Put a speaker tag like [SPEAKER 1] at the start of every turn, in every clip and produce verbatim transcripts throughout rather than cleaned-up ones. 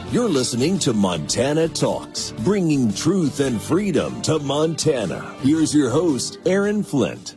[SPEAKER 1] You're listening to Montana Talks, bringing truth and freedom to Montana. Here's your host, Aaron Flint.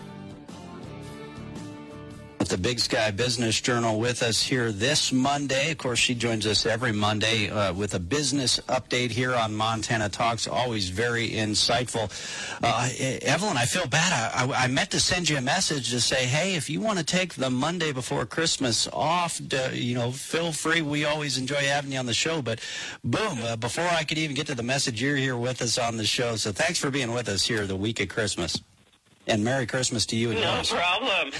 [SPEAKER 2] The Big Sky Business Journal with us here this Monday. Of course, she joins us every Monday uh, with a business update here on Montana Talks. Always very insightful. Uh, Evelyn, I feel bad. I, I, I meant to send you a message to say, hey, if you want to take the Monday before Christmas off, to, you know, feel free. We always enjoy having you on the show. But boom, uh, before I could even get to the message, you're here with us on the show. So thanks for being with us here the week of Christmas. And Merry Christmas to you and
[SPEAKER 3] no
[SPEAKER 2] yours.
[SPEAKER 3] No problem.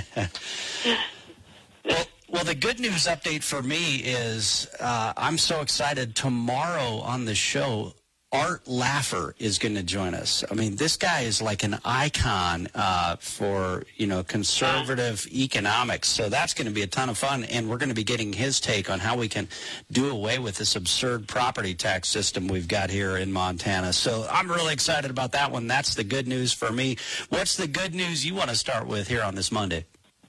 [SPEAKER 2] well, well, the good news update for me is uh, I'm so excited. Tomorrow on the show, Art Laffer is going to join us. I mean, this guy is like an icon uh, for, you know, conservative economics. So that's going to be a ton of fun. And we're going to be getting his take on how we can do away with this absurd property tax system we've got here in Montana. So I'm really excited about that one. That's the good news for me. What's the good news you want to start with here on this Monday?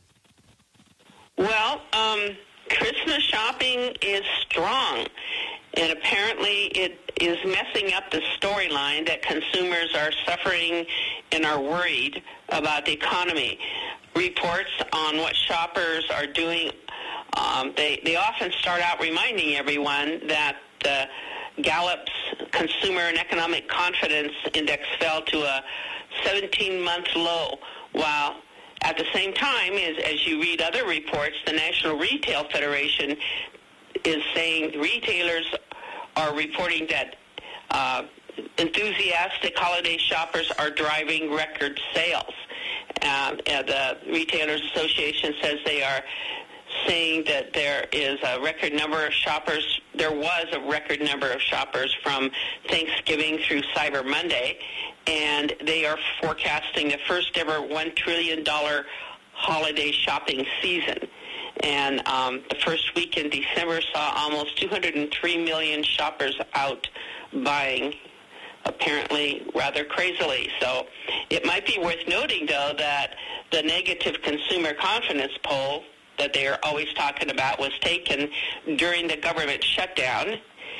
[SPEAKER 3] Well, um, Christmas shopping is strong. And apparently it is messing up the storyline that consumers are suffering and are worried about the economy. Reports on what shoppers are doing, um, they, they often start out reminding everyone that the Gallup's Consumer and Economic Confidence Index fell to a seventeen-month low, while at the same time, as, as you read other reports, the National Retail Federation is saying retailers are reporting that uh, enthusiastic holiday shoppers are driving record sales. Uh, the Retailers Association says they are saying that there is a record number of shoppers. There was a record number of shoppers from Thanksgiving through Cyber Monday, and they are forecasting the first ever one trillion dollars holiday shopping season. And um, the first week in December saw almost two hundred three million shoppers out buying, apparently rather crazily. So it might be worth noting, though, that the negative consumer confidence poll that they're always talking about was taken during the government shutdown.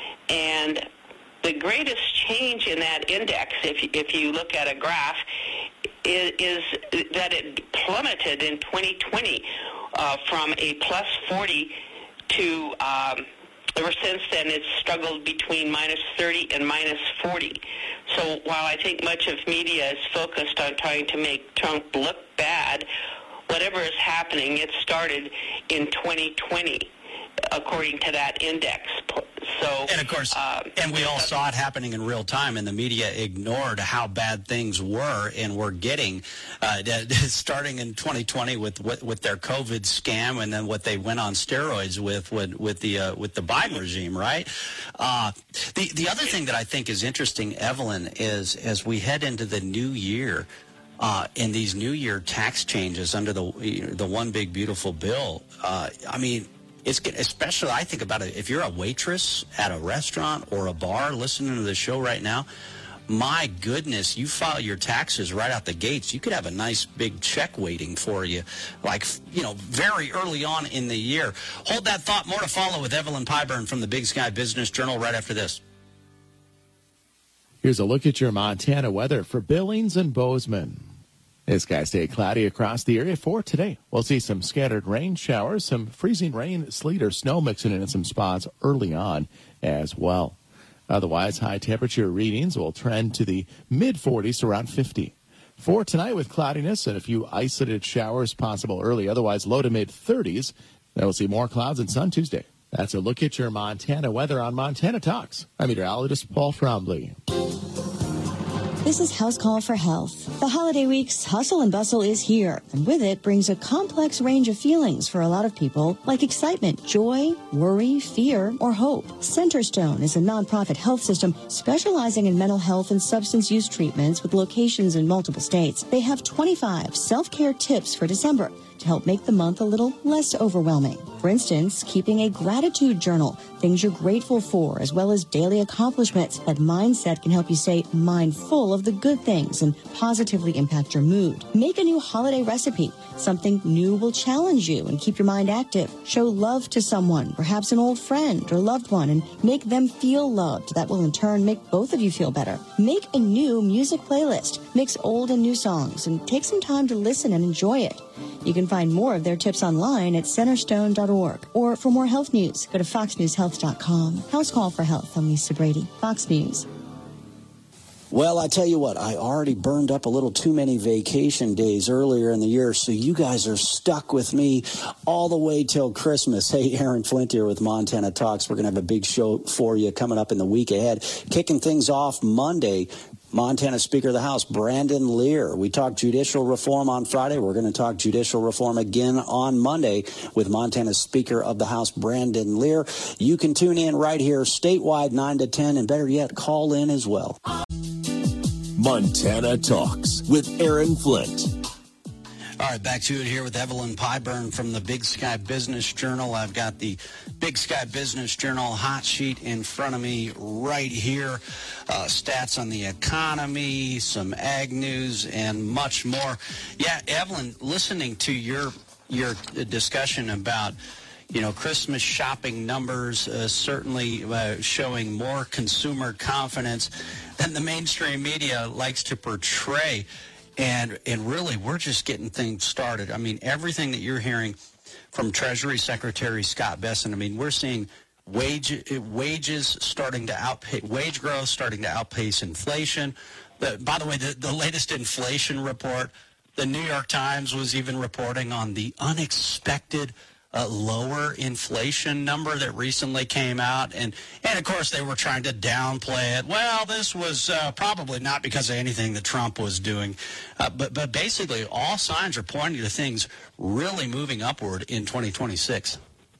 [SPEAKER 3] And the greatest change in that index, if, if you look at a graph, is, is that it plummeted in twenty twenty. Uh, from a plus forty to, um, ever since then, it's struggled between minus thirty and minus forty. So while I think much of media is focused on trying to make Trump look bad, whatever is happening, it started in twenty twenty, according to that index. So,
[SPEAKER 2] and of course,
[SPEAKER 3] uh,
[SPEAKER 2] and we all saw it happening in real time, and the media ignored how bad things were and were getting, uh, starting in twenty twenty with, with with their COVID scam, and then what they went on steroids with with, with the uh, with the Biden regime, right? Uh, the the other thing that I think is interesting, Evelyn, is as we head into the new year. Uh, and these New Year tax changes under the the one big beautiful bill, uh, I mean, it's especially I think about it. If you're a waitress at a restaurant or a bar listening to the show right now, my goodness, you file your taxes right out the gates. You could have a nice big check waiting for you, like, you know, very early on in the year. Hold that thought. More to follow with Evelyn Pyburn from the Big Sky Business Journal right after this.
[SPEAKER 4] Here's a look at your Montana weather for Billings and Bozeman. It's skies stay cloudy across the area for today. We'll see some scattered rain showers, some freezing rain, sleet, or snow mixing in in some spots early on as well. Otherwise, high temperature readings will trend to the mid forties to around fifty. For tonight with cloudiness and a few isolated showers possible early, otherwise low to mid thirties. Then we'll see more clouds and sun Tuesday. That's a look at your Montana weather on Montana Talks. I'm meteorologist Paul Frombley.
[SPEAKER 5] This is House Call for Health. The holiday week's hustle and bustle is here, and with it brings a complex range of feelings for a lot of people, like excitement, joy, worry, fear, or hope. Centerstone is a nonprofit health system specializing in mental health and substance use treatments with locations in multiple states. They have twenty-five self-care tips for December to help make the month a little less overwhelming. For instance, keeping a gratitude journal, things you're grateful for, as well as daily accomplishments. That mindset can help you stay mindful of the good things and positively impact your mood. Make a new holiday recipe. Something new will challenge you and keep your mind active. Show love to someone, perhaps an old friend or loved one, and make them feel loved. That will in turn make both of you feel better. Make a new music playlist. Mix old and new songs and take some time to listen and enjoy it. You can find more of their tips online at centerstone dot org. Or for more health news, go to fox news health dot com. House Call for Health. I'm Lisa Brady, Fox News.
[SPEAKER 6] Well, I tell you what, I already burned up a little too many vacation days earlier in the year, so you guys are stuck with me all the way till Christmas. Hey, Aaron Flint here with Montana Talks. We're going to have a big show for you coming up in the week ahead. Kicking things off Monday, Montana Speaker of the House, Brandon Lear. We talked judicial reform on Friday. We're going to talk judicial reform again on Monday with Montana Speaker of the House, Brandon Lear. You can tune in right here statewide nine to ten, and better yet, call in as well.
[SPEAKER 1] Montana Talks with Aaron Flint.
[SPEAKER 2] All right, back to it here with Evelyn Pyburn from the Big Sky Business Journal. I've got the Big Sky Business Journal hot sheet in front of me right here. Uh, stats on the economy, some ag news, and much more. Yeah, Evelyn, listening to your your discussion about, you know, Christmas shopping numbers uh, certainly uh, showing more consumer confidence than the mainstream media likes to portray. And and really, we're just getting things started. I mean, everything that you're hearing from Treasury Secretary Scott Bessent, I mean, we're seeing wage wages starting to outpace, wage growth starting to outpace inflation. The, by the way, the, the latest inflation report, the New York Times was even reporting on the unexpected a lower inflation number that recently came out. And, and, of course, they were trying to downplay it. Well, this was uh, probably not because of anything that Trump was doing. Uh, but, but basically, all signs are pointing to things really moving upward in twenty twenty-six.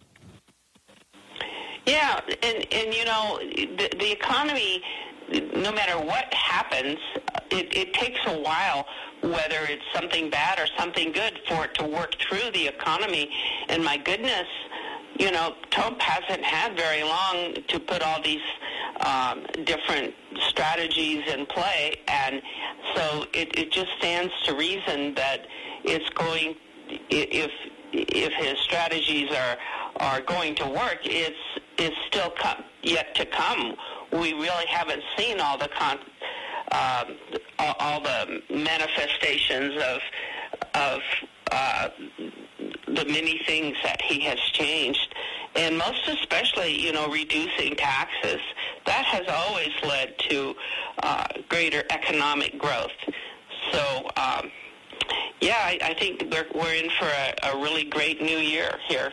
[SPEAKER 3] Yeah, and, and you know, the, the economy, no matter what happens, it, it takes a while, whether it's something bad or something good, for it to work through the economy. And my goodness, you know, Trump hasn't had very long to put all these um, different strategies in play. And so it, it just stands to reason that it's going, if if his strategies are are going to work, it's it's still come, yet to come. We really haven't seen all the con. Um, all, all the manifestations of of uh, the many things that he has changed, and most especially, you know, reducing taxes. That has always led to uh, greater economic growth. So, um, yeah, I, I think we're we're in for a, a really great new year here.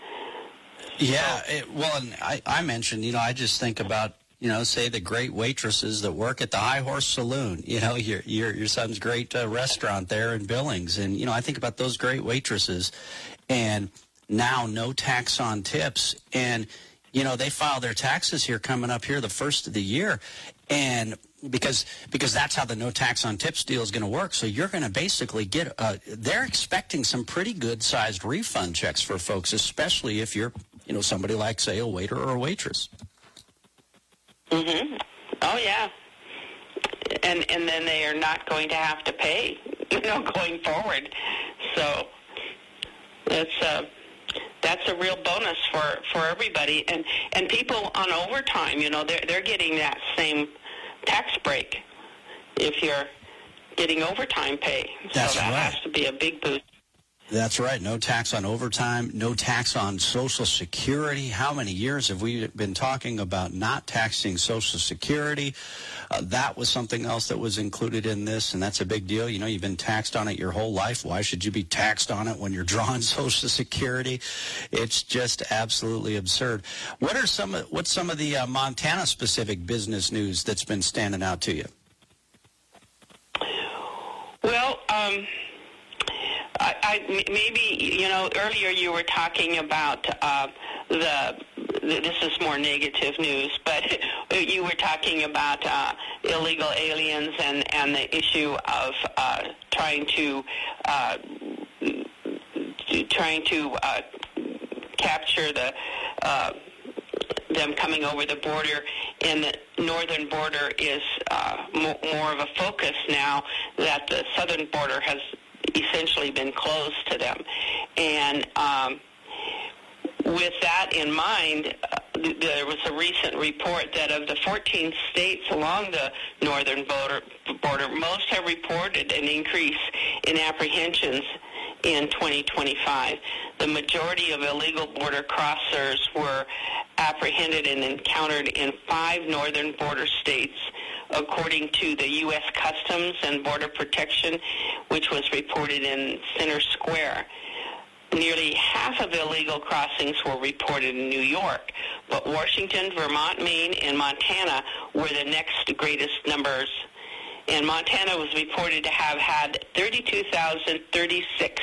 [SPEAKER 2] Yeah, it, well, and I, I mentioned, you know, I just think about, you know, say the great waitresses that work at the High Horse Saloon, you know, your your, your son's great uh, restaurant there in Billings. And, you know, I think about those great waitresses, and now no tax on tips. And, you know, they file their taxes here coming up here the first of the year. And because because that's how the no tax on tips deal is going to work. So you're going to basically get, uh, they're expecting some pretty good sized refund checks for folks, especially if you're, you know, somebody like, say, a waiter or a waitress.
[SPEAKER 3] Mm-hmm. Oh, yeah. And and then they are not going to have to pay, you know, going forward. So that's uh, that's a real bonus for, for everybody. And and people on overtime, you know, they're, they're getting that same tax break if you're getting overtime pay.
[SPEAKER 2] That's
[SPEAKER 3] so that
[SPEAKER 2] right.
[SPEAKER 3] has to be a big boost.
[SPEAKER 2] That's right. No tax on overtime, no tax on Social Security. How many years have we been talking about not taxing Social Security? Uh, that was something else that was included in this, and that's a big deal. You know, you've been taxed on it your whole life. Why should you be taxed on it when you're drawing Social Security? It's just absolutely absurd. What are some of, what's some of the uh, Montana-specific business news that's been standing out to you?
[SPEAKER 3] Well, um... I, I, maybe, you know, earlier you were talking about uh, the, this is more negative news, but you were talking about uh, illegal aliens and, and the issue of uh, trying to, uh, trying to uh, capture monitor the uh, them coming over the border, and the northern border is uh, mo- more of a focus now that the southern border has essentially been closed to them. And um, with that in mind, uh, th- there was a recent report that of the fourteen states along the northern border, border, most have reported an increase in apprehensions in twenty twenty-five. The majority of illegal border crossers were apprehended and encountered in five northern border states, according to the U S Customs and Border Protection, which was reported in Center Square. Nearly half of illegal crossings were reported in New York, but Washington, Vermont, Maine, and Montana were the next greatest numbers. And Montana was reported to have had thirty-two thousand thirty-six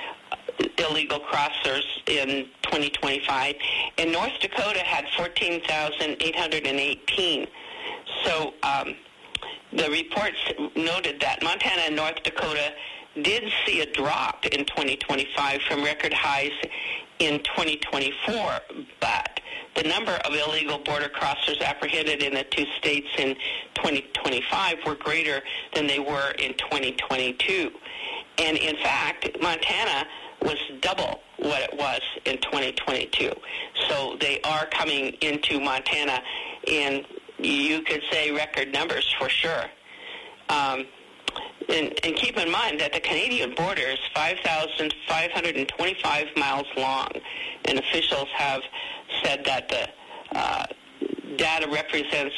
[SPEAKER 3] illegal crossers in twenty twenty-five, and North Dakota had fourteen thousand eight hundred eighteen. So um, the reports noted that Montana and North Dakota did see a drop in twenty twenty-five from record highs in twenty twenty-four, but the number of illegal border crossers apprehended in the two states in twenty twenty-five were greater than they were in twenty twenty-two. And in fact, Montana was double what it was in twenty twenty-two. So they are coming into Montana in, you could say, record numbers for sure. Um, and, and keep in mind that the Canadian border is five thousand five hundred twenty-five miles long, and officials have said that the uh, data represents,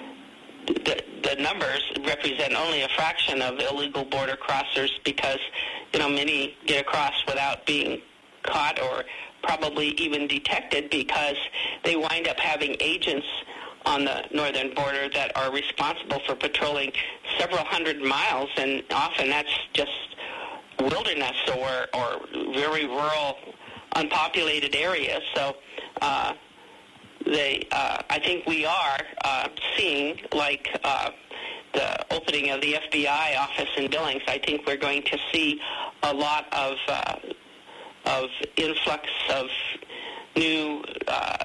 [SPEAKER 3] the, the numbers represent only a fraction of illegal border crossers because, you know, many get across without being caught or probably even detected because they wind up having agents on the northern border that are responsible for patrolling several hundred miles, and often that's just wilderness or, or very rural, unpopulated areas. So uh, they, uh, I think we are uh, seeing, like uh, the opening of the F B I office in Billings, I think we're going to see a lot of uh, of influx of new uh,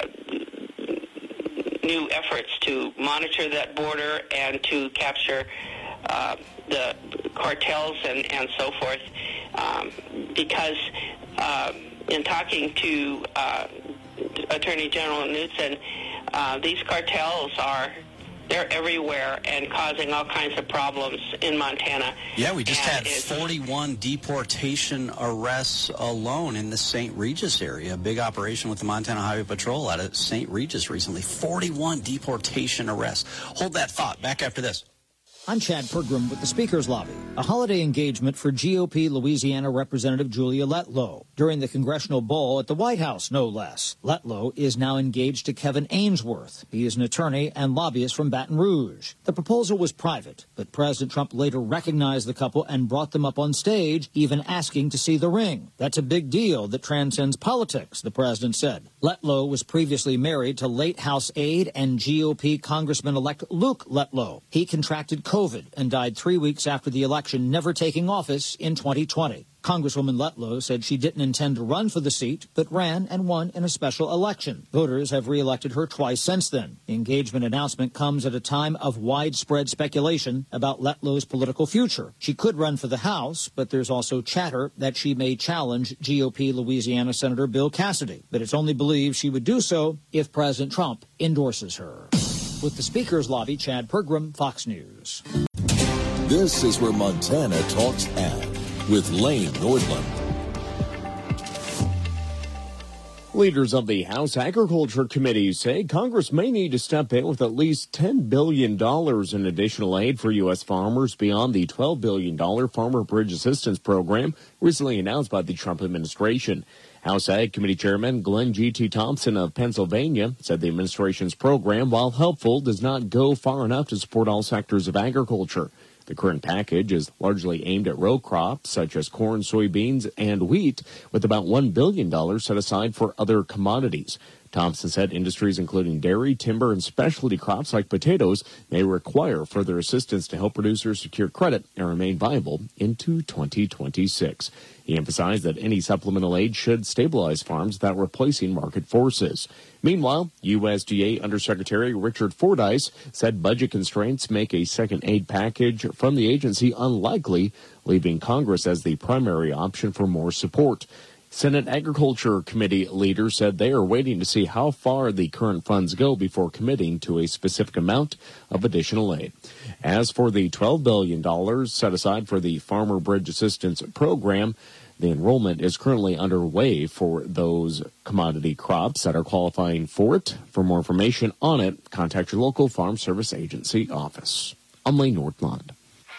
[SPEAKER 3] new efforts to monitor that border and to capture uh, the cartels and, and so forth. Um, because uh, in talking to uh, Attorney General Knudsen, uh, these cartels are they're everywhere and causing all kinds of problems in Montana.
[SPEAKER 2] Yeah, we just
[SPEAKER 3] and
[SPEAKER 2] had forty-one deportation arrests alone in the Saint Regis area. A big operation with the Montana Highway Patrol out of Saint Regis recently. forty-one deportation arrests. Hold that thought. Back after this.
[SPEAKER 7] I'm Chad Pergram with the Speaker's Lobby, a holiday engagement for G O P Louisiana Representative Julia Letlow during the Congressional Bowl at the White House, no less. Letlow is now engaged to Kevin Ainsworth. He is an attorney and lobbyist from Baton Rouge. The proposal was private, but President Trump later recognized the couple and brought them up on stage, even asking to see the ring. That's a big deal that transcends politics, the president said. Letlow was previously married to late House aide and G O P Congressman-elect Luke Letlow. He contracted COVID and died three weeks after the election, never taking office in twenty twenty. Congresswoman Letlow said she didn't intend to run for the seat, but ran and won in a special election. Voters have reelected her twice since then. The engagement announcement comes at a time of widespread speculation about Letlow's political future. She could run for the House, but there's also chatter that she may challenge G O P Louisiana Senator Bill Cassidy. But it's only believed she would do so if President Trump endorses her. With the Speaker's Lobby, Chad Pergram, Fox News.
[SPEAKER 1] This is where Montana Talks Ag with Lane Nordlund.
[SPEAKER 8] Leaders of the House Agriculture Committee say Congress may need to step in with at least ten billion dollars in additional aid for U S farmers beyond the twelve billion dollars Farmer Bridge Assistance Program recently announced by the Trump administration. House Ag Committee Chairman Glenn G T. Thompson of Pennsylvania said the administration's program, while helpful, does not go far enough to support all sectors of agriculture. The current package is largely aimed at row crops such as corn, soybeans, and wheat, with about one billion dollars set aside for other commodities. Thompson said industries including dairy, timber, and specialty crops like potatoes may require further assistance to help producers secure credit and remain viable into twenty twenty-six. He emphasized that any supplemental aid should stabilize farms without replacing market forces. Meanwhile, U S D A Undersecretary Richard Fordyce said budget constraints make a second aid package from the agency unlikely, leaving Congress as the primary option for more support. Senate Agriculture Committee leaders said they are waiting to see how far the current funds go before committing to a specific amount of additional aid. As for the twelve billion dollars set aside for the Farmer Bridge Assistance Program, the enrollment is currently underway for those commodity crops that are qualifying for it. For more information on it, contact your local Farm Service Agency office. I'm Lane Nordlund.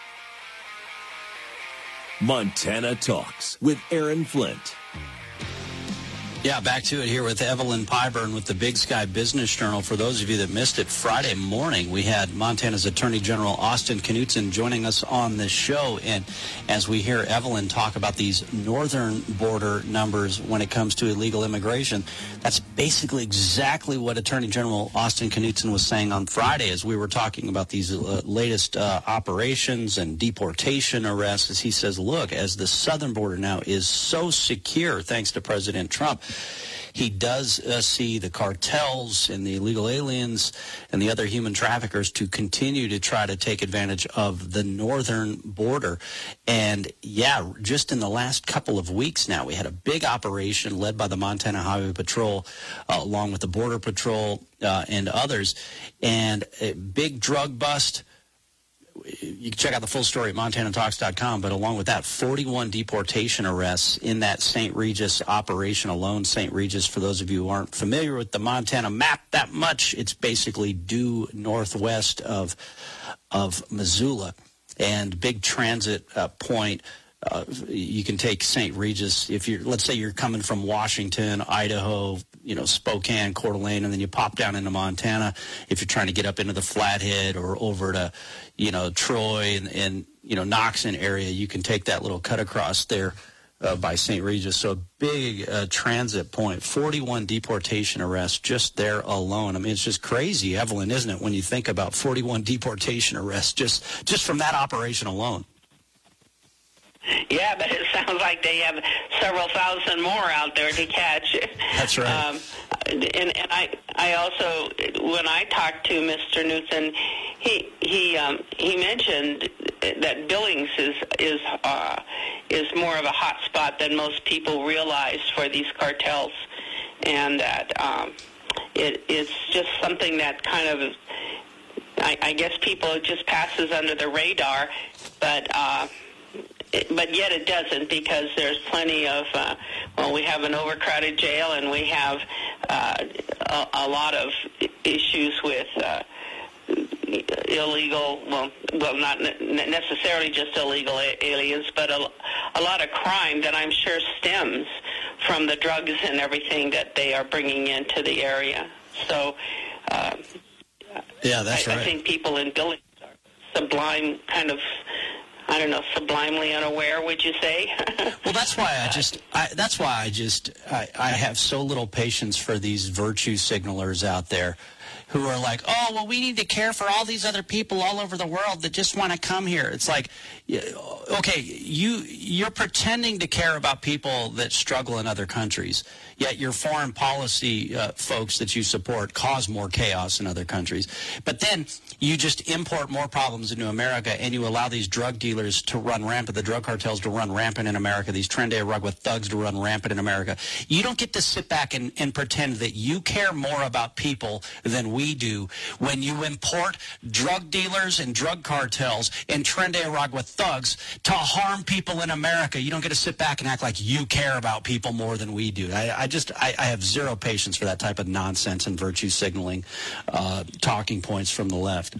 [SPEAKER 1] Montana Talks with Aaron Flint.
[SPEAKER 2] Yeah, back to it here with Evelyn Pyburn with the Big Sky Business Journal. For those of you that missed it, Friday morning we had Montana's Attorney General Austin Knudsen joining us on this show. And as we hear Evelyn talk about these northern border numbers when it comes to illegal immigration, that's basically exactly what Attorney General Austin Knudsen was saying on Friday as we were talking about these uh, latest uh, operations and deportation arrests. As he says, look, as the southern border now is so secure thanks to President Trump, he does uh, see the cartels and the illegal aliens and the other human traffickers to continue to try to take advantage of the northern border. And, yeah, just in the last couple of weeks now, we had a big operation led by the Montana Highway Patrol, uh, along with the Border Patrol uh, and others, and a big drug bust. You can check out the full story at montana talks dot com, but along with that, forty-one deportation arrests in that Saint Regis operation alone. Saint Regis, for those of you who aren't familiar with the Montana map that much, it's basically due northwest of of Missoula, and big transit uh, point. Uh, you can take Saint Regis if you're, let's say you're coming from Washington, Idaho, you know, Spokane, Coeur d'Alene, and then you pop down into Montana. If you're trying to get up into the Flathead or over to, you know, Troy and, and you know, Knoxon area, you can take that little cut across there uh, by Saint Regis. So a big uh, transit point, forty-one deportation arrests just there alone. I mean, it's just crazy, Evelyn, isn't it, when you think about forty-one deportation arrests just, just from that operation alone?
[SPEAKER 3] Yeah, but it sounds like they have several thousand more out there to catch.
[SPEAKER 2] That's right. Um,
[SPEAKER 3] and, and I, I also, when I talked to Mister Knudsen, he he um, he mentioned that Billings is is uh, is more of a hot spot than most people realize for these cartels, and that um, it it's just something that kind of, I, I guess, people it just passes under the radar, but. Uh, But yet it doesn't, because there's plenty of, uh, well, we have an overcrowded jail, and we have uh, a, a lot of issues with uh, illegal, well, well, not necessarily just illegal aliens, but a, a lot of crime that I'm sure stems from the drugs and everything that they are bringing into the area. So, uh,
[SPEAKER 2] yeah, that's
[SPEAKER 3] I,
[SPEAKER 2] right.
[SPEAKER 3] I think people in Billings are sublime kind of, I don't know, sublimely unaware, would you say?
[SPEAKER 2] Well, that's why I just, I, that's why I just, I, I have so little patience for these virtue signalers out there who are like, oh, well, we need to care for all these other people all over the world that just want to come here. It's like, okay, you, you're pretending to care about people that struggle in other countries, yet your foreign policy uh, folks that you support cause more chaos in other countries. But then you just import more problems into America, and you allow these drug dealers to run rampant, the drug cartels to run rampant in America, these Tren de Aragua thugs to run rampant in America. You don't get to sit back and, and pretend that you care more about people than we do when you import drug dealers and drug cartels and Tren de Aragua thugs to harm people in America. You don't get to sit back and act like you care about people more than we do. I, I just, I, I have zero patience for that type of nonsense and virtue signaling uh, talking points from the left.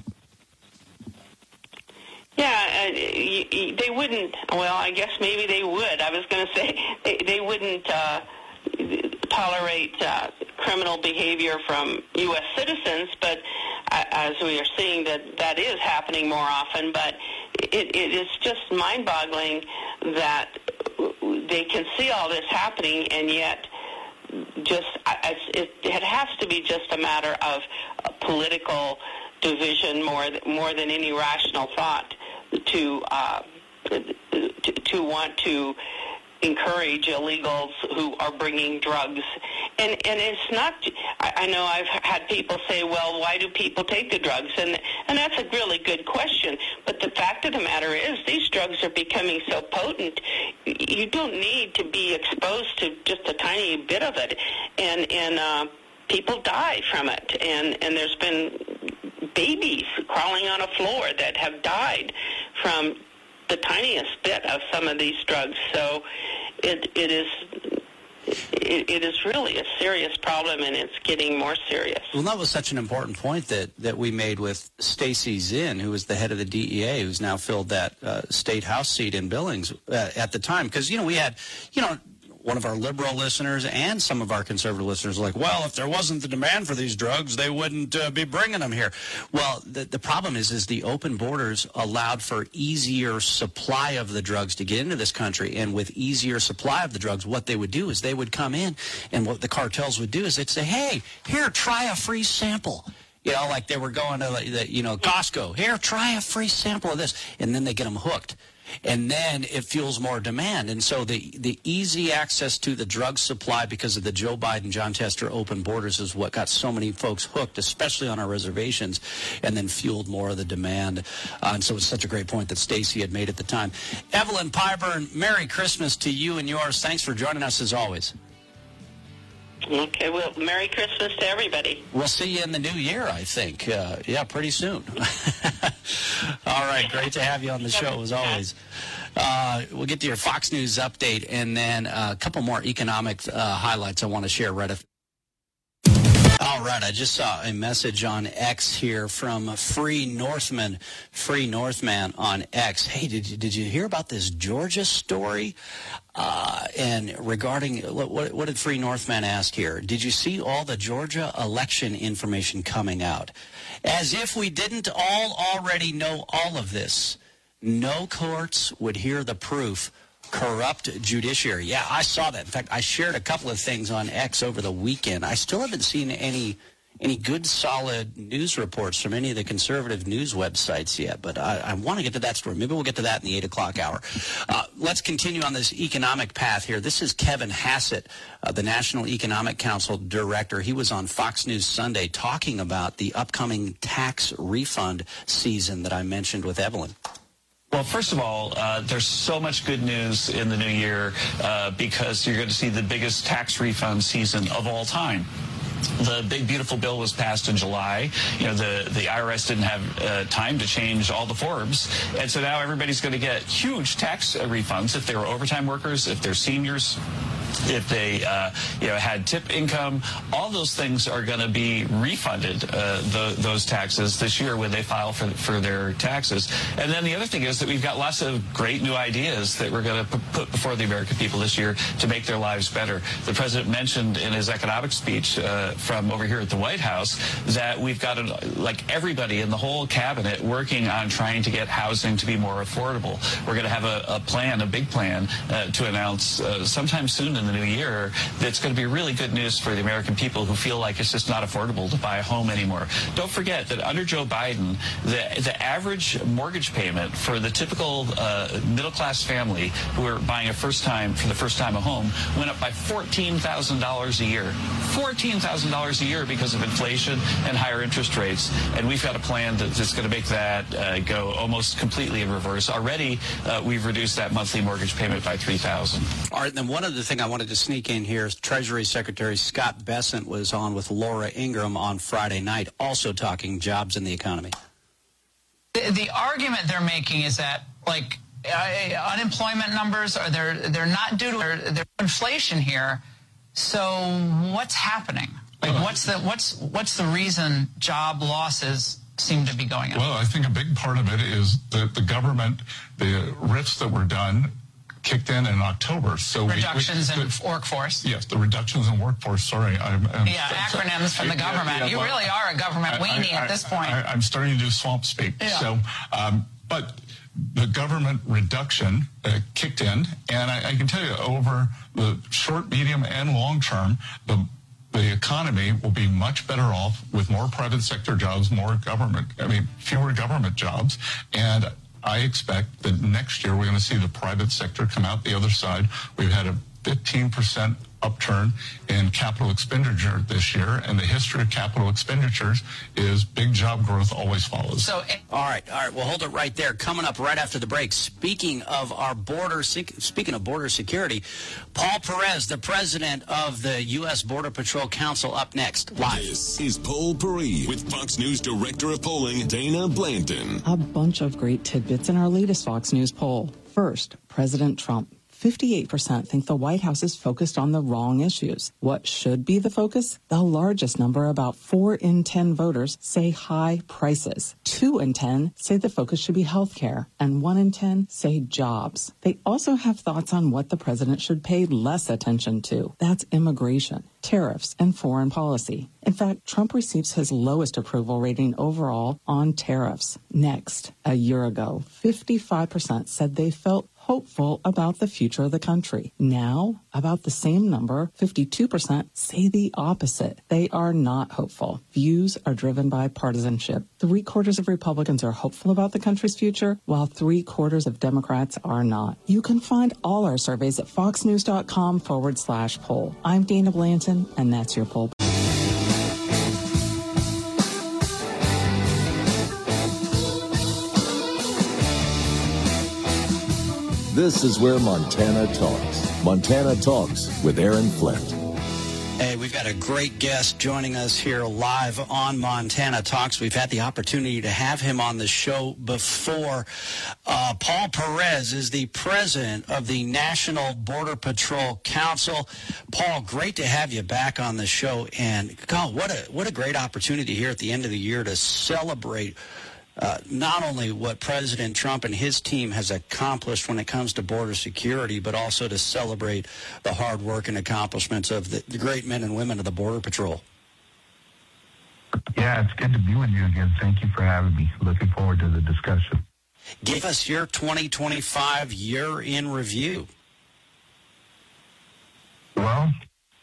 [SPEAKER 3] Yeah, uh, you, you, they wouldn't, well, I guess maybe they would. I was going to say they, they wouldn't uh, tolerate uh, criminal behavior from U S citizens, but uh, as we are seeing, that that is happening more often. But it, it is just mind-boggling that they can see all this happening, and yet just it, it has to be just a matter of political division more more than any rational thought to uh, to, to want to encourage illegals who are bringing drugs. And and it's not, I, I know I've had people say, well, why do people take the drugs? And and that's a really good question. But the fact of the matter is these drugs are becoming so potent, you don't need to be exposed to just a tiny bit of it. And, and uh, people die from it. And, and there's been babies crawling on a floor that have died from the tiniest bit of some of these drugs. So it it is it, it is really a serious problem, and it's getting more serious.
[SPEAKER 2] Well, that was such an important point that, that we made with Stacy Zinn, who was the head of the D E A, who's now filled that uh, state house seat in Billings uh, at the time. Because, you know, we had, you know, one of our liberal listeners and some of our conservative listeners are like, well, if there wasn't the demand for these drugs, they wouldn't uh, be bringing them here. Well, the, the problem is, is the open borders allowed for easier supply of the drugs to get into this country. And with easier supply of the drugs, what they would do is they would come in, and what the cartels would do is they'd say, hey, here, try a free sample. You know, like they were going to, the, you know, Costco. Here, try a free sample of this. And then they get them hooked. And then it fuels more demand. And so the, the easy access to the drug supply because of the Joe Biden, John Tester open borders is what got so many folks hooked, especially on our reservations, and then fueled more of the demand. Uh, and so it's such a great point that Stacy had made at the time. Evelyn Pyburn, Merry Christmas to you and yours. Thanks for joining us as always.
[SPEAKER 3] Okay, well, Merry Christmas to everybody.
[SPEAKER 2] We'll see you in the new year, I think. Uh, yeah, pretty soon. All right, great to have you on the show, as always. Uh, we'll get to your Fox News update, and then uh, a couple more economic uh, highlights I want to share right after. All right, I just saw a message on X here from Free Northman, Free Northman on X. Hey, did you, did you hear about this Georgia story? Uh, and regarding, what, what did Free Northman ask here? Did you see all the Georgia election information coming out? As if we didn't all already know all of this. No courts would hear the proof. Corrupt judiciary. Yeah, I saw that. In fact, I shared a couple of things on X over the weekend. I still haven't seen any any good, solid news reports from any of the conservative news websites yet, but I, I want to get to that story. Maybe we'll get to that in the eight o'clock hour. Uh, let's continue on this economic path here. This is Kevin Hassett, uh, the National Economic Council director. He was on Fox News Sunday talking about the upcoming tax refund season that I mentioned with Evelyn.
[SPEAKER 9] Well, first of all, uh, there's so much good news in the new year uh, because you're going to see the biggest tax refund season of all time. The big, beautiful bill was passed in July. You know, the, the I R S didn't have uh, time to change all the forms. And so now everybody's going to get huge tax uh, refunds if they were overtime workers, if they're seniors, if they uh, you know, had tip income. All those things are going to be refunded, uh, the, those taxes this year when they file for, for their taxes. And then the other thing is that we've got lots of great new ideas that we're going to put before the American people this year to make their lives better. The president mentioned in his economic speech uh, from over here at the White House that we've got, a, like everybody in the whole cabinet, working on trying to get housing to be more affordable. We're going to have a, a plan, a big plan, uh, to announce uh, sometime soon in the new year that's going to be really good news for the American people who feel like it's just not affordable to buy a home anymore. Don't forget that under Joe Biden, the, the average mortgage payment for the typical uh, middle-class family who are buying a first time, for the first time a home, went up by fourteen thousand dollars a year. fourteen thousand dollars a year because of inflation and higher interest rates. And we've got a plan that's going to make that uh, go almost completely in reverse. Already, uh, we've reduced that monthly mortgage payment by three thousand dollars.
[SPEAKER 2] All right, then one other thing I wanted to sneak in here is Treasury Secretary Scott Bessent was on with Laura Ingraham on Friday night, also talking jobs in the economy.
[SPEAKER 10] The, the argument they're making is that, like, uh, unemployment numbers are they're they're not due to their, their inflation here. So what's happening? Like, what's the what's what's the reason job losses seem to be going up?
[SPEAKER 11] Well, I think a big part of it is that the government, the R I Fs that were done, kicked in in October. So
[SPEAKER 10] reductions
[SPEAKER 11] we, we,
[SPEAKER 10] in
[SPEAKER 11] the,
[SPEAKER 10] workforce.
[SPEAKER 11] Yes, the reductions in workforce. Sorry, I'm. I'm
[SPEAKER 10] yeah, acronyms from the government. Yeah, yeah, you well, really are a government weenie
[SPEAKER 11] I, I,
[SPEAKER 10] at this point.
[SPEAKER 11] I, I'm starting to do swamp speak.
[SPEAKER 10] Yeah.
[SPEAKER 11] So. Um, but the government reduction uh, kicked in, and I, I can tell you over the short, medium, and long term, the the economy will be much better off with more private sector jobs, more government, I mean, fewer government jobs. And I expect that next year we're going to see the private sector come out the other side. We've had a fifteen percent upturn in capital expenditure this year, and the history of capital expenditures is big job growth always follows.
[SPEAKER 2] So, all right, all right, we'll hold it right there. Coming up right after the break, speaking of our border, speaking of border security, Paul Perez, the president of the U S Border Patrol Council, up next, live.
[SPEAKER 1] This is Paul Perez with Fox News Director of Polling, Dana Blanton.
[SPEAKER 12] A bunch of great tidbits in our latest Fox News poll. First, President Trump. fifty-eight percent think the White House is focused on the wrong issues. What should be the focus? The largest number, about four in ten voters, say high prices. two in ten say the focus should be health care, and one in ten say jobs. They also have thoughts on what the president should pay less attention to. That's immigration, tariffs, and foreign policy. In fact, Trump receives his lowest approval rating overall on tariffs. Next, a year ago, fifty-five percent said they felt hopeful about the future of the country. Now, about the same number, fifty-two percent, say the opposite. They are not hopeful. Views are driven by partisanship. Three quarters of Republicans are hopeful about the country's future, while three quarters of Democrats are not. You can find all our surveys at foxnews.com forward slash poll. I'm Dana Blanton, and that's your poll.
[SPEAKER 1] This is where Montana talks. Montana Talks with Aaron Flint.
[SPEAKER 2] Hey, we've got a great guest joining us here live on Montana Talks. We've had the opportunity to have him on the show before. Uh, Paul Perez is the president of the National Border Patrol Council. Paul, great to have you back on the show. And God, what a what a great opportunity here at the end of the year to celebrate Uh, not only what President Trump and his team has accomplished when it comes to border security, but also to celebrate the hard work and accomplishments of the, the great men and women of the Border Patrol.
[SPEAKER 13] Yeah, it's good to be with you again. Thank you for having me. Looking forward to the discussion.
[SPEAKER 2] Give us your twenty twenty-five year in review.
[SPEAKER 13] Well,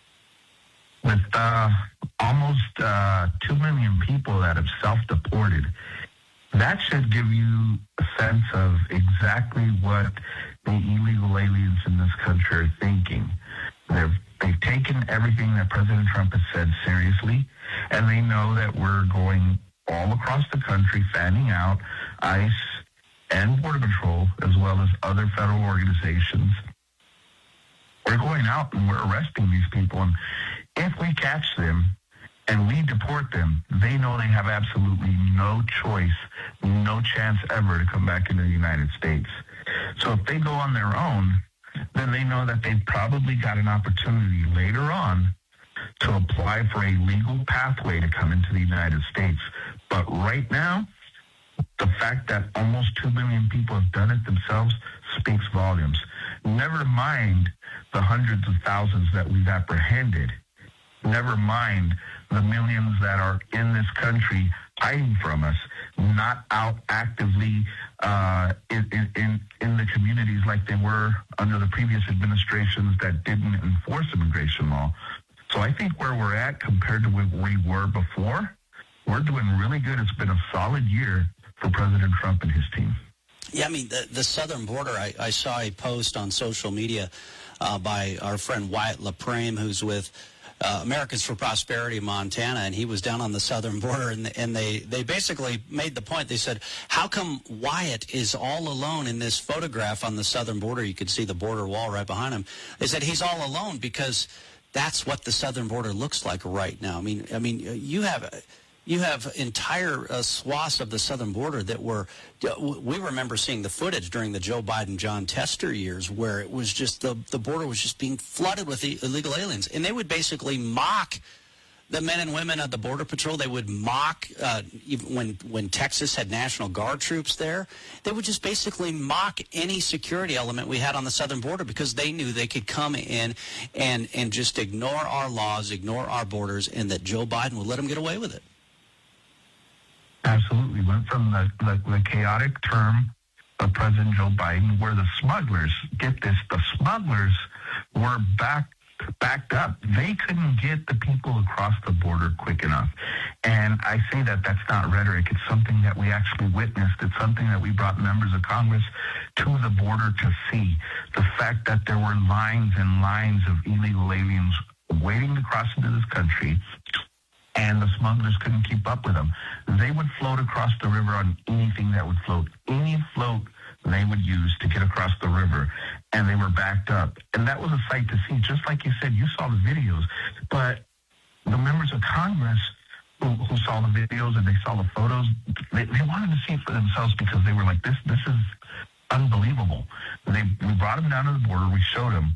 [SPEAKER 13] with uh, almost uh, two million people that have self-deported, that should give you a sense of exactly what the illegal aliens in this country are thinking. They've, they've taken everything that President Trump has said seriously, and they know that we're going all across the country, fanning out ICE and Border Patrol, as well as other federal organizations. We're going out and we're arresting these people, and if we catch them and we deport them, they know they have absolutely no choice, no chance ever to come back into the United States. So if they go on their own, then they know that they've probably got an opportunity later on to apply for a legal pathway to come into the United States. But right now, the fact that almost two million people have done it themselves speaks volumes. Never mind the hundreds of thousands that we've apprehended. Never mind the millions that are in this country hiding from us, not out actively uh, in, in, in the communities like they were under the previous administrations that didn't enforce immigration law. So I think where we're at compared to where we were before, we're doing really good. It's been a solid year for President Trump and his team.
[SPEAKER 2] Yeah, I mean, the, the southern border, I, I saw a post on social media uh, by our friend Wyatt LaPrame, who's with Uh, Americans for Prosperity in Montana, and he was down on the southern border, and, and they, they basically made the point. They said, how come Wyatt is all alone in this photograph on the southern border? You could see the border wall right behind him. They said he's all alone because that's what the southern border looks like right now. I mean, I mean, you have you have entire uh, swaths of the southern border that were, we remember seeing the footage during the Joe Biden, John Tester years where it was just, the, the border was just being flooded with illegal aliens. And they would basically mock the men and women of the Border Patrol. They would mock, uh, even when, when Texas had National Guard troops there, they would just basically mock any security element we had on the southern border because they knew they could come in and, and just ignore our laws, ignore our borders, and that Joe Biden would let them get away with it.
[SPEAKER 13] Absolutely. Went from the, the, the chaotic term of President Joe Biden, where the smugglers, get this, the smugglers were back, backed up. They couldn't get the people across the border quick enough. And I say that that's not rhetoric. It's something that we actually witnessed. It's something that we brought members of Congress to the border to see. The fact that there were lines and lines of illegal aliens waiting to cross into this country, and the smugglers couldn't keep up with them. They would float across the river on anything that would float. Any float they would use to get across the river, and they were backed up. And that was a sight to see. Just like you said, you saw the videos, but the members of Congress who, who saw the videos and they saw the photos, they, they wanted to see it for themselves, because they were like, this this is unbelievable. They, we brought them down to the border. We showed them.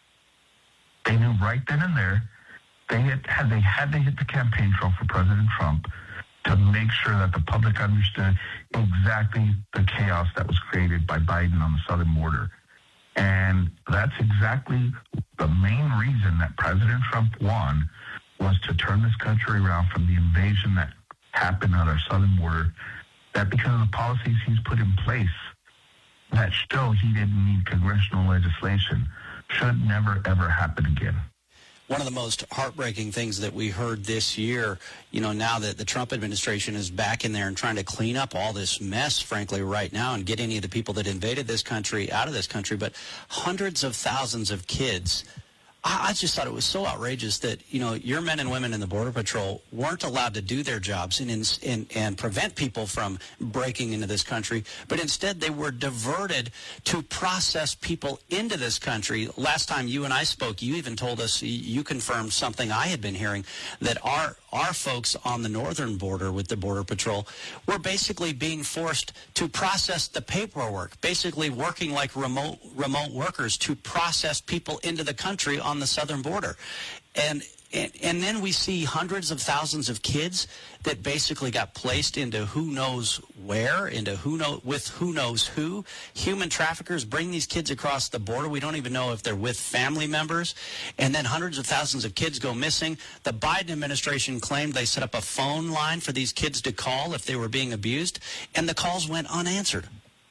[SPEAKER 13] They knew right then and there they had, had they had to hit the campaign trail for President Trump to make sure that the public understood exactly the chaos that was created by Biden on the southern border. And that's exactly the main reason that President Trump won, was to turn this country around from the invasion that happened at our southern border, that because of the policies he's put in place that show he didn't need congressional legislation, should never, ever happen again.
[SPEAKER 2] One of the most heartbreaking things that we heard this year, you know, now that the Trump administration is back in there and trying to clean up all this mess, frankly, right now, and get any of the people that invaded this country out of this country, but hundreds of thousands of kids. I just thought it was so outrageous that, you know, your men and women in the Border Patrol weren't allowed to do their jobs and, and, and prevent people from breaking into this country, but instead they were diverted to process people into this country. Last time you and I spoke, you even told us, you confirmed something I had been hearing, that our our folks on the northern border with the Border Patrol were basically being forced to process the paperwork, basically working like remote remote workers to process people into the country on the southern border. And, and and then we see hundreds of thousands of kids that basically got placed into who knows where, into who know with who knows who. Human traffickers bring these kids across the border. We don't even know if they're with family members. And then hundreds of thousands of kids go missing. The Biden administration claimed they set up a phone line for these kids to call if they were being abused, and the calls went unanswered.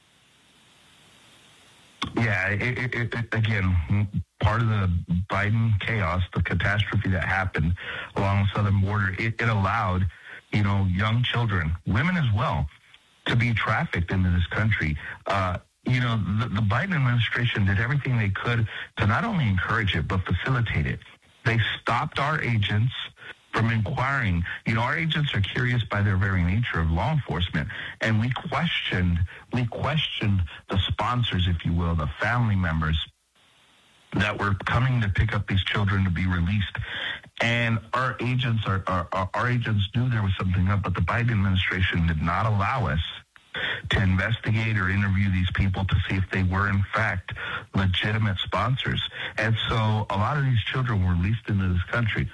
[SPEAKER 13] Yeah, it, it, it, again, part of the Biden chaos, the catastrophe that happened along the southern border, it, it allowed, you know, young children, women as well, to be trafficked into this country. Uh, you know, the, the Biden administration did everything they could to not only encourage it, but facilitate it. They stopped our agents from inquiring. You know, our agents are curious by their very nature of law enforcement, and we questioned, we questioned the sponsors, if you will, the family members that were coming to pick up these children to be released. And our agents, are, our, our agents knew there was something up, but the Biden administration did not allow us to investigate or interview these people to see if they were, in fact, legitimate sponsors. And so a lot of these children were released into this country.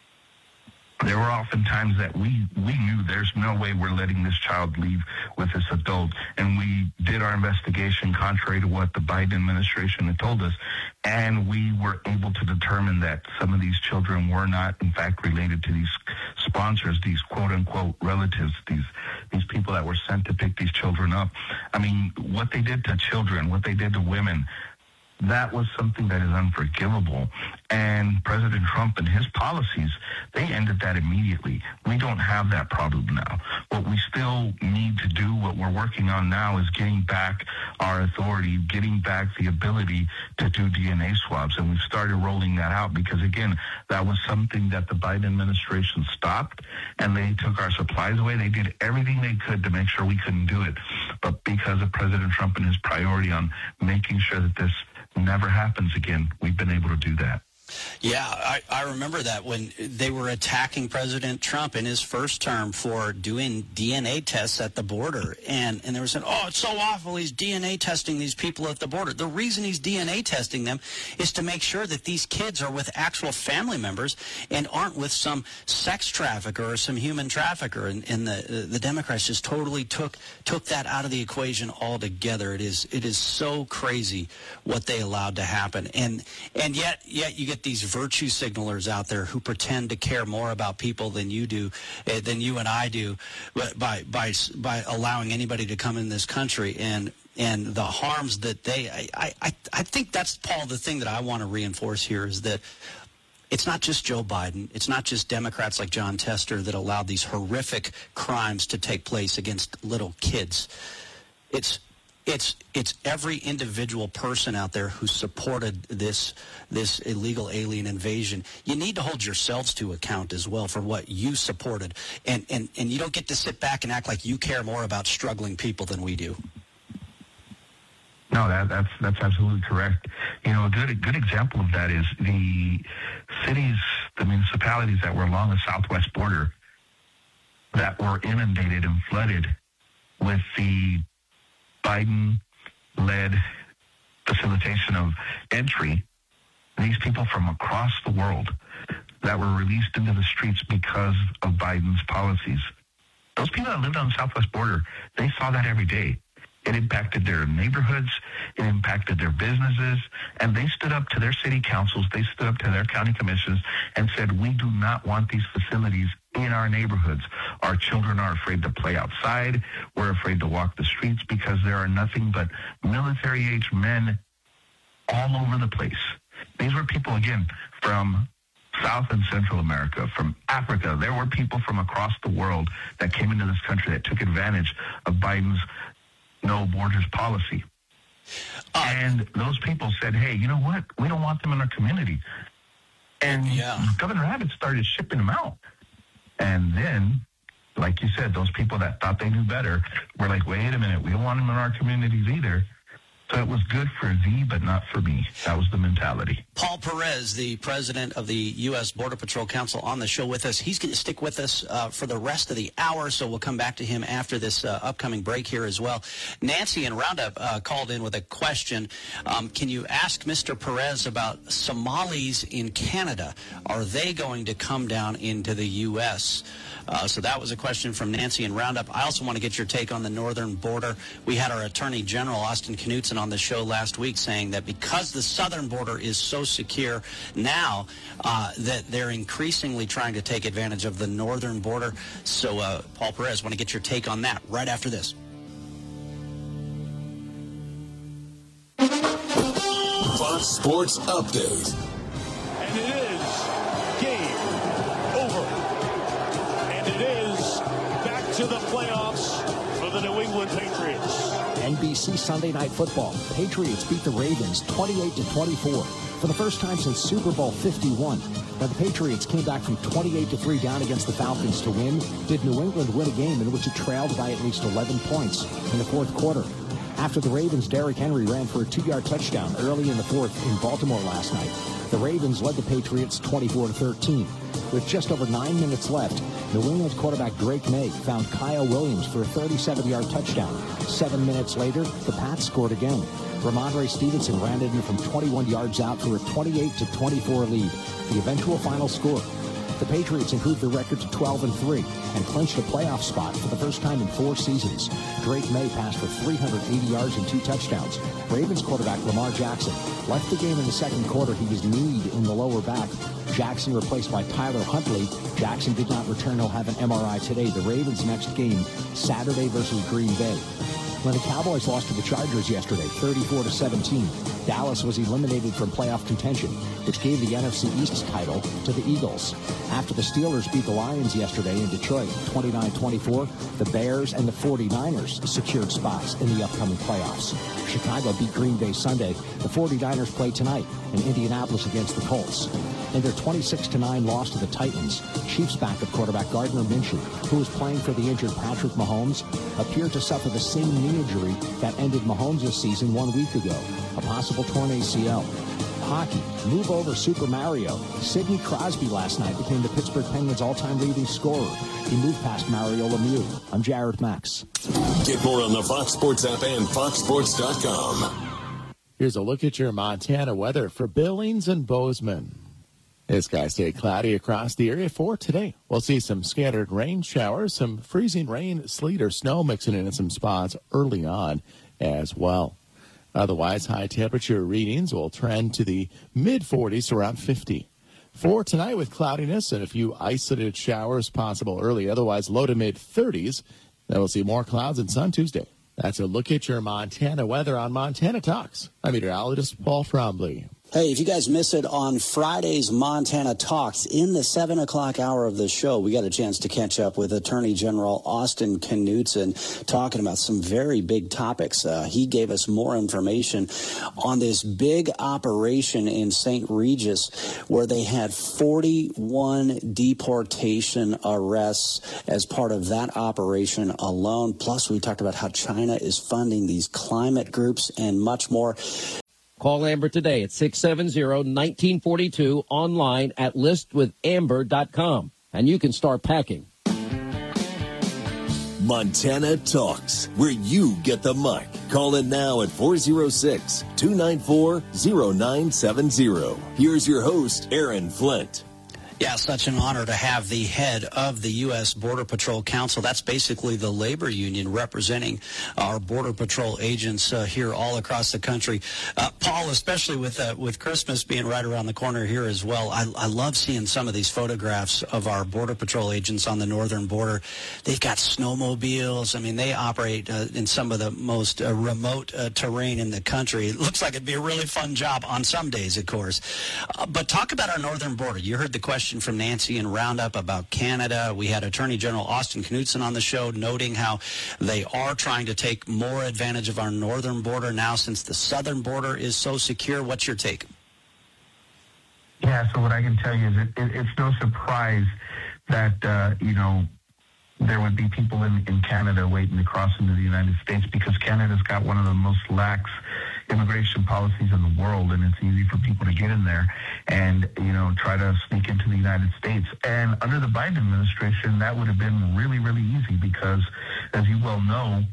[SPEAKER 13] There were often times that we, we knew there's no way we're letting this child leave with this adult. And we did our investigation contrary to what the Biden administration had told us. And we were able to determine that some of these children were not, in fact, related to these sponsors, these quote-unquote relatives, these these people that were sent to pick these children up. I mean, what they did to children, what they did to women, that was something that is unforgivable. And President Trump and his policies, they ended that immediately. We don't have that problem now. What we still need to do, what we're working on now, is getting back our authority, getting back the ability to do D N A swabs. And we've started rolling that out because, again, that was something that the Biden administration stopped, and they took our supplies away. They did everything they could to make sure we couldn't do it. But because of President Trump and his priority on making sure that this never happens again, we've been able to do that.
[SPEAKER 2] Yeah, I, I remember that when they were attacking President Trump in his first term for doing D N A tests at the border. And, and they were saying, oh, it's so awful, he's D N A testing these people at the border. The reason he's D N A testing them is to make sure that these kids are with actual family members and aren't with some sex trafficker or some human trafficker. And, and the the Democrats just totally took took that out of the equation altogether. It is it is so crazy what they allowed to happen. And and yet yet you get these virtue signalers out there who pretend to care more about people than you do, uh, than you and I do, by by by allowing anybody to come in this country. And and the harms that they, I, I, I think that's, Paul, the thing that I want to reinforce here is that it's not just Joe Biden. It's not just Democrats like John Tester that allowed these horrific crimes to take place against little kids. It's it's it's every individual person out there who supported this this illegal alien invasion. You need to hold yourselves to account as well for what you supported. And and, and you don't get to sit back and act like you care more about struggling people than we do.
[SPEAKER 13] No, that, that's that's absolutely correct. You know, a good a good example of that is the cities, the municipalities that were along the southwest border that were inundated and flooded with the Biden-led facilitation of entry. These people from across the world that were released into the streets because of Biden's policies. Those people that lived on the southwest border, they saw that every day. It impacted their neighborhoods, it impacted their businesses, and they stood up to their city councils, they stood up to their county commissions and said, we do not want these facilities in our neighborhoods. Our children are afraid to play outside, we're afraid to walk the streets because there are nothing but military-age men all over the place. These were people, again, from South and Central America, from Africa. There were people from across the world that came into this country that took advantage of Biden's no borders policy. Uh, and those people said, hey, you know what? We don't want them in our community. And yeah. Governor Abbott started shipping them out. And then, like you said, those people that thought they knew better were like, wait a minute, we don't want them in our communities either. So it was good for thee, but not for me. That was the mentality.
[SPEAKER 2] Paul Perez, the president of the U S Border Patrol Council, on the show with us. He's going to stick with us uh, for the rest of the hour, so we'll come back to him after this uh, upcoming break here as well. Nancy in Roundup uh, called in with a question. Um, can you ask Mister Perez about Somalis in Canada? Are they going to come down into the U S? Uh, so that was a question from Nancy in Roundup. I also want to get your take on the northern border. We had our Attorney General, Austin Knudsen, on the show last week saying that because the southern border is so secure now uh, that they're increasingly trying to take advantage of the northern border. So, uh, Paul Perez, want to get your take on that right after this.
[SPEAKER 1] Fox Sports Update.
[SPEAKER 14] And it is game over. And it is back to the playoffs for the New England Patriots.
[SPEAKER 15] N B C Sunday Night Football. Patriots beat the Ravens twenty-eight to twenty-four for the first time since Super Bowl fifty-one. Now the Patriots came back from twenty-eight to three down against the Falcons to win. Did New England win a game in which it trailed by at least eleven points in the fourth quarter? After the Ravens, Derrick Henry ran for a two-yard touchdown early in the fourth in Baltimore last night. The Ravens led the Patriots twenty-four to thirteen. With just over nine minutes left, New England quarterback Drake May found Kyle Williams for a thirty-seven-yard touchdown. Seven minutes later, the Pats scored again. Ramondre Stevenson ran it in from twenty-one yards out for a twenty-eight to twenty-four lead. The eventual final score. The Patriots improved their record to twelve and three and clinched a playoff spot for the first time in four seasons. Drake May passed for three hundred eighty yards and two touchdowns. Ravens quarterback Lamar Jackson left the game in the second quarter. He was kneed in the lower back. Jackson replaced by Tyler Huntley. Jackson did not return. He'll have an M R I today. The Ravens' next game, Saturday versus Green Bay. When the Cowboys lost to the Chargers yesterday, thirty-four to seventeen, Dallas was eliminated from playoff contention, which gave the N F C East title to the Eagles. After the Steelers beat the Lions yesterday in Detroit, twenty-nine twenty-four, the Bears and the forty-niners secured spots in the upcoming playoffs. Chicago beat Green Bay Sunday. The forty-niners play tonight in Indianapolis against the Colts. In their twenty-six to nine loss to the Titans, Chiefs backup quarterback Gardner Minshew, who was playing for the injured Patrick Mahomes, appeared to suffer the same knee injury that ended Mahomes' season one week ago, a possible torn A C L. Hockey, move over Super Mario. Sidney Crosby last night became the Pittsburgh Penguins' all-time leading scorer. He moved past Mario Lemieux. I'm Jared Max.
[SPEAKER 1] Get more on the Fox Sports app and fox sports dot com.
[SPEAKER 4] Here's a look at your Montana weather for Billings and Bozeman. It's going to stay cloudy across the area for today. We'll see some scattered rain showers, some freezing rain, sleet, or snow mixing in in some spots early on as well. Otherwise, high temperature readings will trend to the mid forties to around fifty. For tonight, with cloudiness and a few isolated showers possible early, otherwise low to mid thirties. Then we'll see more clouds and sun Tuesday. That's a look at your Montana weather on Montana Talks. I'm meteorologist Paul Frombley.
[SPEAKER 6] Hey, if you guys miss it on Friday's Montana Talks, in the seven o'clock hour of the show, we got a chance to catch up with Attorney General Austin Knudsen, talking about some very big topics. Uh, he gave us more information on this big operation in Saint Regis where they had forty-one deportation arrests as part of that operation alone. Plus, we talked about how China is funding these climate groups and much more.
[SPEAKER 16] Call Amber today at six seven zero, one nine four two, online at list with amber dot com, and you can start packing.
[SPEAKER 1] Montana Talks, where you get the mic. Call in now at four oh six, two nine four, oh nine seven oh. Here's your host, Aaron Flint.
[SPEAKER 2] Yeah, such an honor to have the head of the U S Border Patrol Council. That's basically the labor union representing our Border Patrol agents uh, here all across the country. Uh, Paul, especially with uh, with Christmas being right around the corner here as well, I, I love seeing some of these photographs of our Border Patrol agents on the northern border. They've got snowmobiles. I mean, they operate uh, in some of the most uh, remote uh, terrain in the country. It looks like it'd be a really fun job on some days, of course. Uh, but talk about our northern border. You heard the question from Nancy and Roundup about Canada. We had Attorney General Austin Knudsen on the show noting how they are trying to take more advantage of our northern border now since the southern border is so secure. What's your take?
[SPEAKER 13] Yeah, so what I can tell you is it, it, it's no surprise that, uh, you know, there would be people in, in Canada waiting to cross into the United States because Canada's got one of the most lax immigration policies in the world, and it's easy for people to get in there and, you know, try to sneak into the United States. And under the Biden administration, that would have been really, really easy because, as you well know,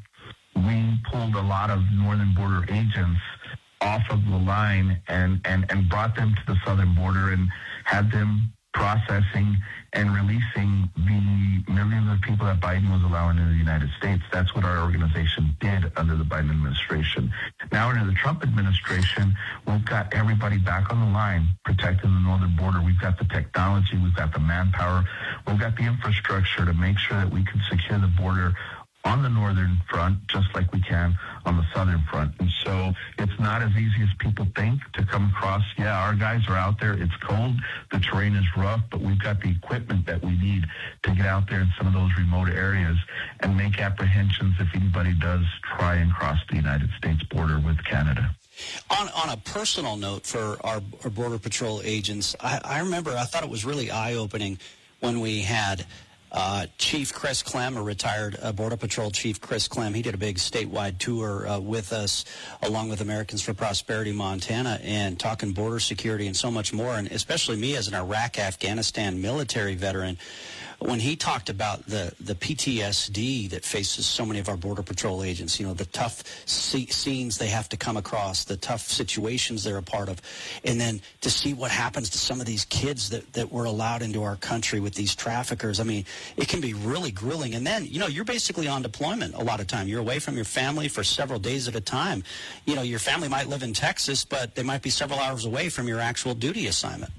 [SPEAKER 13] we pulled a lot of northern border agents off of the line and, and, and brought them to the southern border and had them processing and releasing the millions of people that Biden was allowing into the United States. That's what our organization did under the Biden administration. Now under the Trump administration, we've got everybody back on the line protecting the northern border. We've got the technology, we've got the manpower, we've got the infrastructure to make sure that we can secure the border on the northern front, just like we can on the southern front. And so it's not as easy as people think to come across. Yeah, our guys are out there. It's cold. The terrain is rough, but we've got the equipment that we need to get out there in some of those remote areas and make apprehensions if anybody does try and cross the United States border with Canada.
[SPEAKER 2] On, on a personal note for our, our Border Patrol agents, I, I remember I thought it was really eye-opening when we had Uh, Chief Chris Clem, a retired uh, Border Patrol Chief Chris Clem. He did a big statewide tour uh, with us, along with Americans for Prosperity Montana, and talking border security and so much more, and especially me as an Iraq, Afghanistan military veteran. When he talked about the, the P T S D that faces so many of our Border Patrol agents, you know, the tough c- scenes they have to come across, the tough situations they're a part of, and then to see what happens to some of these kids that, that were allowed into our country with these traffickers, I mean, it can be really grueling. And then, you know, you're basically on deployment a lot of time. You're away from your family for several days at a time. You know, your family might live in Texas, but they might be several hours away from your actual duty assignment.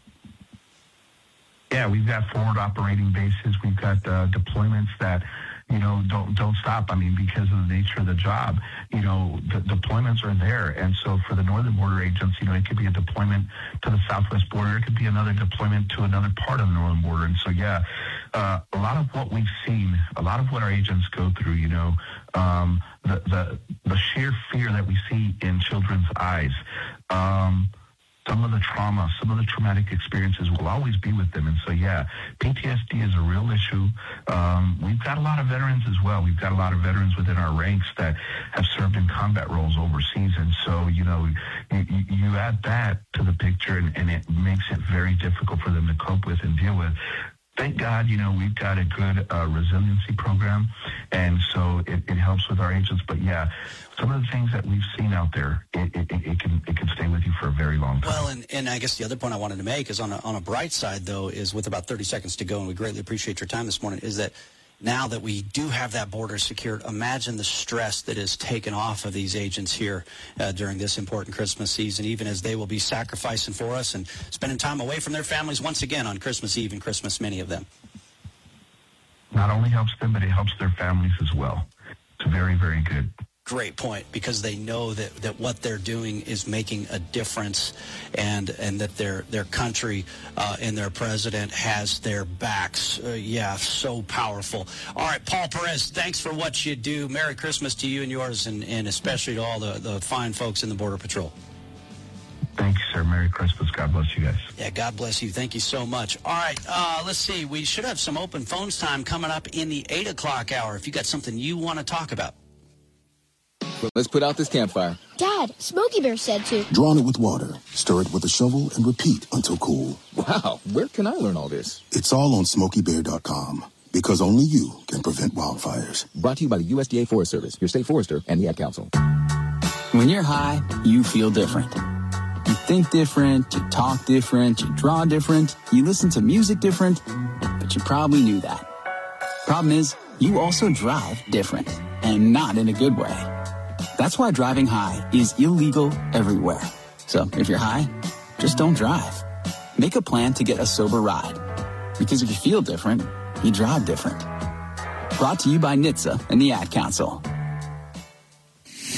[SPEAKER 13] Yeah, we've got forward operating bases. We've got uh, deployments that, you know, don't don't stop. I mean, because of the nature of the job, you know, the deployments are there. And so for the northern border agents, you know, it could be a deployment to the southwest border. It could be another deployment to another part of the northern border. And so, yeah, uh, a lot of what we've seen, a lot of what our agents go through, you know, um, the, the, the sheer fear that we see in children's eyes, um, some of the trauma, some of the traumatic experiences will always be with them. And so, yeah, P T S D is a real issue. Um, we've got a lot of veterans as well. We've got a lot of veterans within our ranks that have served in combat roles overseas. And so, you know, you, you add that to the picture, and, and it makes it very difficult for them to cope with and deal with. Thank God, you know, we've got a good uh, resiliency program, and so it, it helps with our agents. But, yeah, some of the things that we've seen out there, it, it, it can it can stay with you for a very long time.
[SPEAKER 2] Well, and, and I guess the other point I wanted to make is on a, on a bright side, though, is with about thirty seconds to go, and we greatly appreciate your time this morning, is that now that we do have that border secured, imagine the stress that is taken off of these agents here uh, during this important Christmas season, even as they will be sacrificing for us and spending time away from their families once again on Christmas Eve and Christmas, many of them.
[SPEAKER 13] Not only helps them, but it helps their families as well. It's very, very good.
[SPEAKER 2] great point, because they know that, that what they're doing is making a difference, and and that their their country uh, and their president has their backs. Uh, yeah, so powerful. All right, Paul Perez, thanks for what you do. Merry Christmas to you and yours, and, and especially to all the, the fine folks in the Border Patrol.
[SPEAKER 13] Thank you, sir. Merry Christmas. God bless you guys.
[SPEAKER 2] Yeah, God bless you. Thank you so much. All right, uh, let's see. We should have some open phones time coming up in the eight o'clock hour if you got something you want to talk about.
[SPEAKER 17] Well, let's put out this campfire.
[SPEAKER 18] Dad, Smokey Bear said to.
[SPEAKER 19] Drown it with water, stir it with a shovel, and repeat until cool.
[SPEAKER 17] Wow, where can I learn all this?
[SPEAKER 19] It's all on Smokey Bear dot com, because only you can prevent wildfires.
[SPEAKER 17] Brought to you by the U S D A Forest Service, your state forester, and the Ad Council.
[SPEAKER 20] When you're high, you feel different. You think different, you talk different, you draw different, you listen to music different, but you probably knew that. Problem is, you also drive different, and not in a good way. That's why driving high is illegal everywhere. So if you're high, just don't drive. Make a plan to get a sober ride. Because if you feel different, you drive different. Brought to you by N H T S A and the Ad Council.